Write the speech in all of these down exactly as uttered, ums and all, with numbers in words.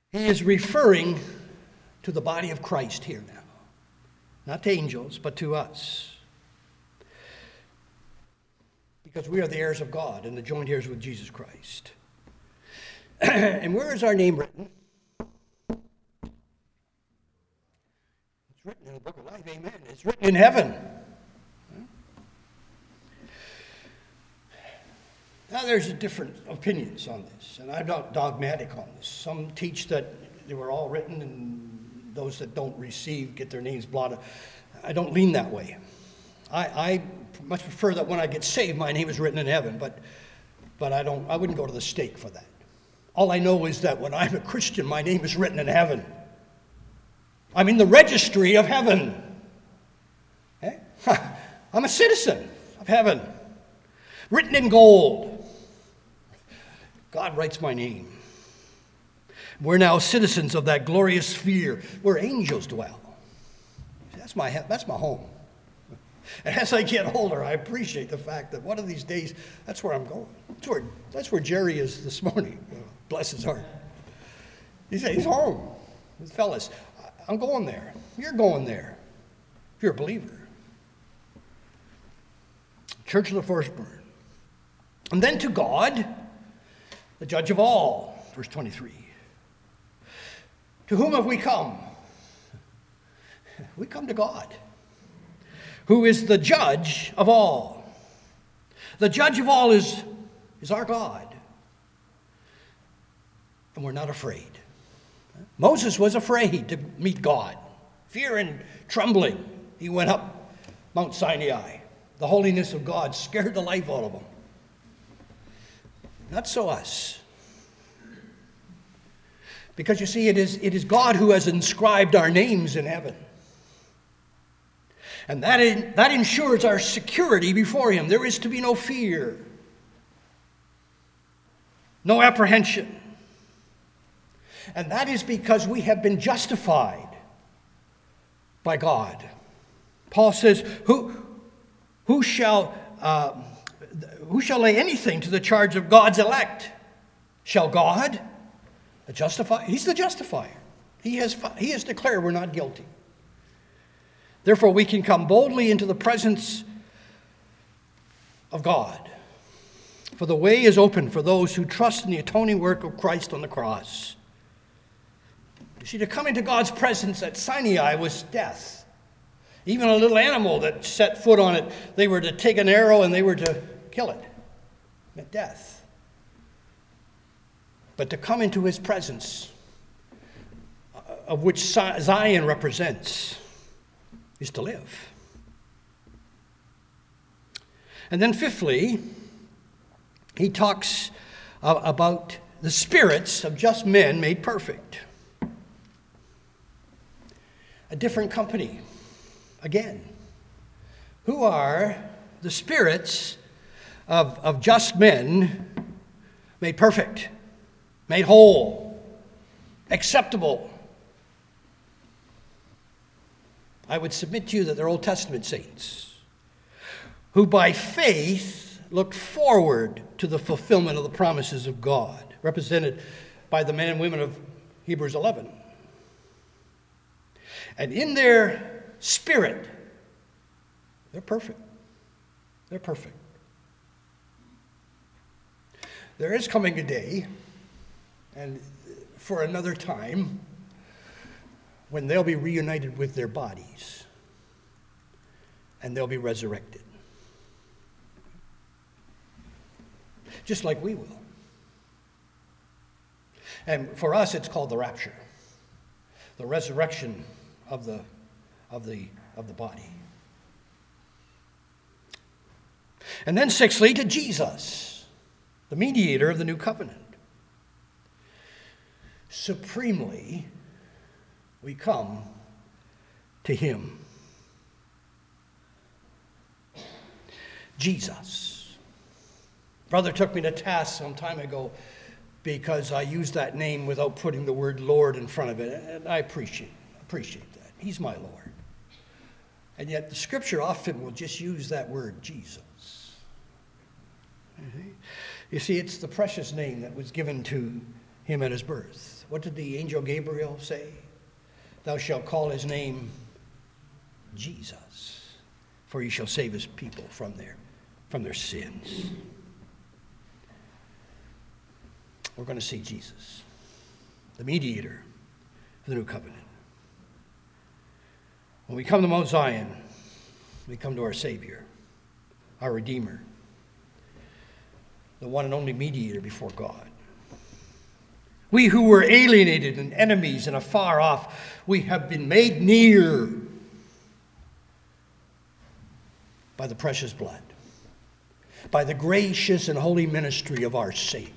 He is referring to the body of Christ here now. Not to angels, but to us. Because we are the heirs of God and the joint heirs with Jesus Christ. And where is our name written? It's written in the book of life, amen. It's written in heaven. Now there's different opinions on this, and I'm not dogmatic on this. Some teach that they were all written and those that don't receive get their names blotted. I don't lean that way. I, I much prefer that when I get saved, my name is written in heaven, but but I don't. I wouldn't go to the stake for that. All I know is that when I'm a Christian, my name is written in heaven. I'm in the registry of heaven. Eh? I'm a citizen of heaven, written in gold. God writes my name. We're now citizens of that glorious sphere where angels dwell. That's my, that's my home. And as I get older, I appreciate the fact that one of these days, that's where I'm going. That's where, that's where Jerry is this morning. Bless his heart. He said, he's home. Fellas, I'm going there. You're going there. If you're a believer. Church of the firstborn. And then to God, the judge of all. Verse twenty-three. To whom have we come? We come to God, who is the judge of all. The judge of all is, is our God. And we're not afraid. Moses was afraid to meet God. Fear and trembling. He went up Mount Sinai. The holiness of God scared the life out of him. Not so us. Because you see, it is, it is God who has inscribed our names in heaven. And that, in, that ensures our security before him. There is to be no fear, no apprehension. And that is because we have been justified by God. Paul says, who, who, shall, uh, who shall lay anything to the charge of God's elect? Shall God justify? He's the justifier. He has, he has declared we're not guilty. Therefore, we can come boldly into the presence of God. For the way is open for those who trust in the atoning work of Christ on the cross. You see, to come into God's presence at Sinai was death. Even a little animal that set foot on it, they were to take an arrow and they were to kill it. It meant death. But to come into his presence, of which Zion represents, is to live. And then fifthly, he talks uh, about the spirits of just men made perfect. A different company, again. Who are the spirits of, of just men made perfect, made whole, acceptable? I would submit to you that they're Old Testament saints who by faith looked forward to the fulfillment of the promises of God, represented by the men and women of Hebrews eleven. And in their spirit, they're perfect. They're perfect. There is coming a day, and for another time, when they'll be reunited with their bodies and they'll be resurrected. Just like we will. And for us, it's called the rapture. The resurrection of the, of the, of the body. And then sixthly, to Jesus, the mediator of the new covenant. Supremely, we come to him. Jesus. Brother took me to task some time ago because I used that name without putting the word Lord in front of it. And I appreciate, appreciate that. He's my Lord. And yet the scripture often will just use that word, Jesus. You see, it's the precious name that was given to him at his birth. what did the angel Gabriel say? Thou shalt call his name Jesus, for he shall save his people from their, from their sins. We're going to see Jesus, the mediator of the new covenant. When we come to Mount Zion, we come to our Savior, our Redeemer, the one and only mediator before God. We who were alienated and enemies and afar off, we have been made near by the precious blood, by the gracious and holy ministry of our Savior.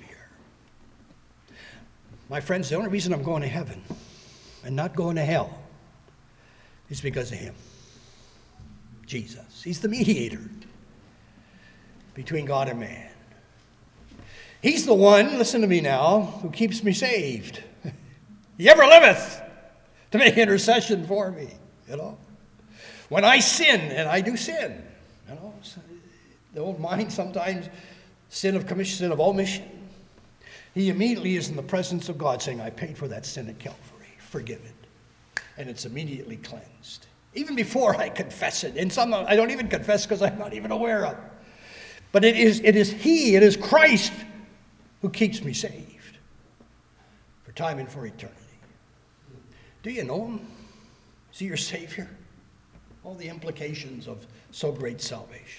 My friends, the only reason I'm going to heaven and not going to hell is because of him, Jesus. He's the mediator between God and man. He's the one, listen to me now, who keeps me saved. He ever liveth to make intercession for me, you know. When I sin, and I do sin, you know, the old mind sometimes, sin of commission, sin of omission, he immediately is in the presence of God saying, I paid for that sin at Calvary, forgive it. And it's immediately cleansed. Even before I confess it. And some I don't even confess because I'm not even aware of it. But it is, it is he, it is Christ who keeps me saved for time and for eternity. Do you know him? Is he your Savior? All the implications of so great salvation.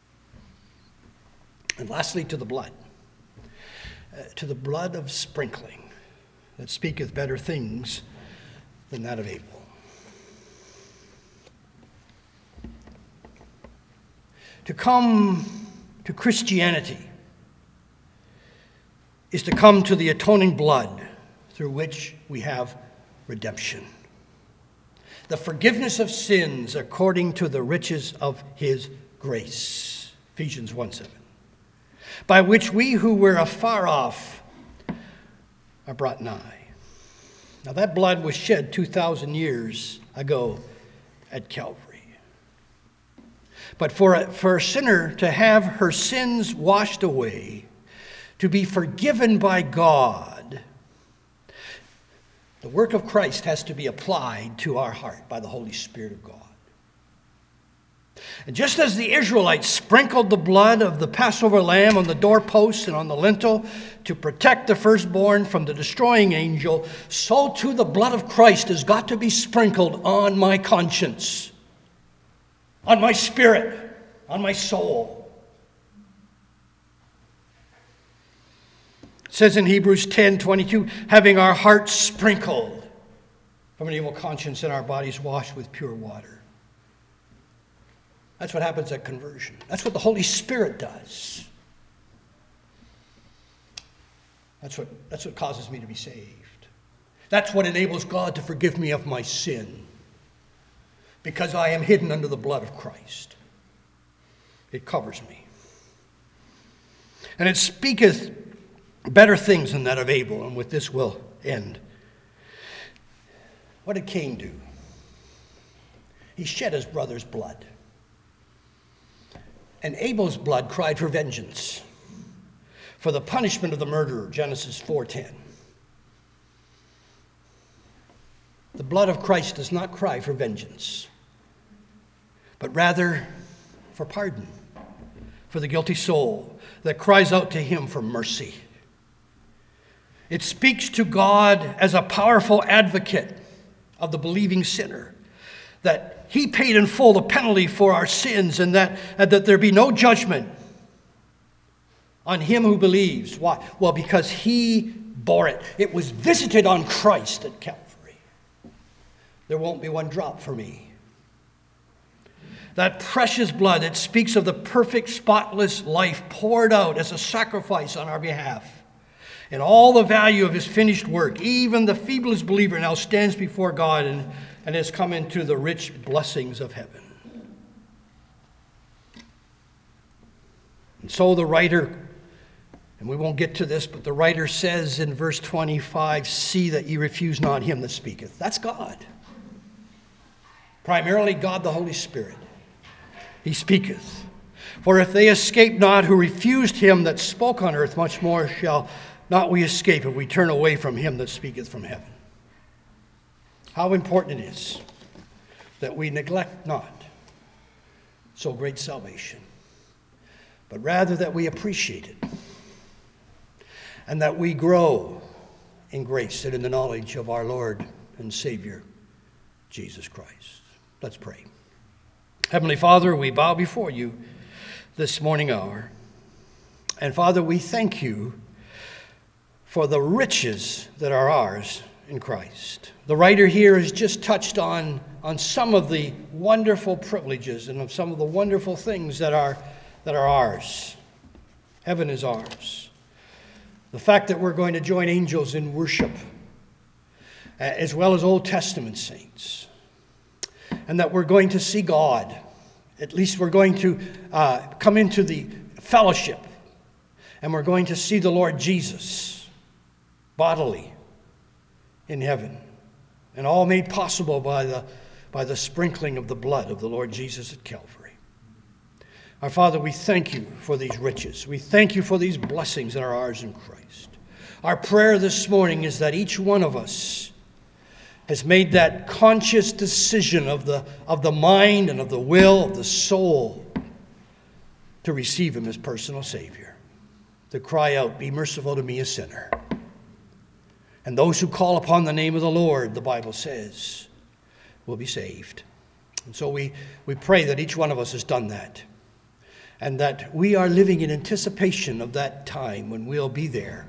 And lastly, to the blood. Uh, to the blood of sprinkling that speaketh better things than that of Abel. To come to Christianity is to come to the atoning blood through which we have redemption. The forgiveness of sins according to the riches of his grace. Ephesians one seven. By which we who were afar off are brought nigh. Now that blood was shed two thousand years ago at Calvary. But for a, for a sinner to have her sins washed away, to be forgiven by God, the work of Christ has to be applied to our heart by the Holy Spirit of God. And just as the Israelites sprinkled the blood of the Passover lamb on the doorposts and on the lintel to protect the firstborn from the destroying angel, so too the blood of Christ has got to be sprinkled on my conscience, on my spirit, on my soul. It says in Hebrews ten twenty-two, having our hearts sprinkled from an evil conscience and our bodies washed with pure water. That's what happens at conversion. That's what the Holy Spirit does. That's what, that's what causes me to be saved. That's what enables God to forgive me of my sin. Because I am hidden under the blood of Christ. It covers me. And it speaketh better things than that of Abel. And with this we'll end. What did Cain do? He shed his brother's blood. And Abel's blood cried for vengeance, for the punishment of the murderer, Genesis four ten. The blood of Christ does not cry for vengeance, but rather for pardon, for the guilty soul that cries out to him for mercy. It speaks to God as a powerful advocate of the believing sinner, that he paid in full the penalty for our sins, and that, and that there be no judgment on him who believes. Why? Well, because he bore it. It was visited on Christ at Calvary. There won't be one drop for me. That precious blood, it speaks of the perfect, spotless life poured out as a sacrifice on our behalf. And all the value of his finished work. Even the feeblest believer now stands before God and and has come into the rich blessings of heaven. And so the writer, and we won't get to this, but the writer says in verse twenty-five, see that ye refuse not him that speaketh. That's God. Primarily God the Holy Spirit. He speaketh. For if they escape not who refused him that spoke on earth, much more shall not we escape if we turn away from him that speaketh from heaven. How important it is that we neglect not so great salvation, but rather that we appreciate it, and that we grow in grace and in the knowledge of our Lord and Savior, Jesus Christ. Let's pray. Heavenly Father, we bow before you this morning hour. And Father, we thank you for the riches that are ours in Christ. The writer here has just touched on, on some of the wonderful privileges and of some of the wonderful things that are, that are ours. Heaven is ours. The fact that we're going to join angels in worship, as well as Old Testament saints, and that we're going to see God. At least we're going to uh, come into the fellowship, and we're going to see the Lord Jesus bodily in heaven, and all made possible by the, by the sprinkling of the blood of the Lord Jesus at Calvary. Our Father, we thank you for these riches. We thank you for these blessings that are ours in Christ. Our prayer this morning is that each one of us has made that conscious decision of the, of the mind and of the will, of the soul, to receive him as personal Savior, to cry out, "Be merciful to me, a sinner." And those who call upon the name of the Lord, the Bible says, will be saved. And so we, we pray that each one of us has done that, and that we are living in anticipation of that time when we'll be there.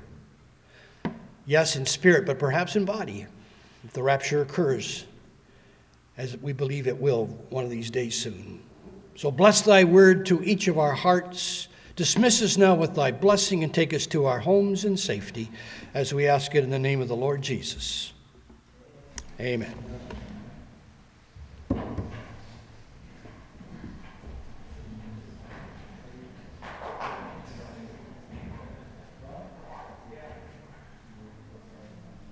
Yes, in spirit, but perhaps in body, if the rapture occurs, as we believe it will one of these days soon. So bless thy word to each of our hearts. Dismiss us now with thy blessing and take us to our homes in safety, as we ask it in the name of the Lord Jesus. Amen.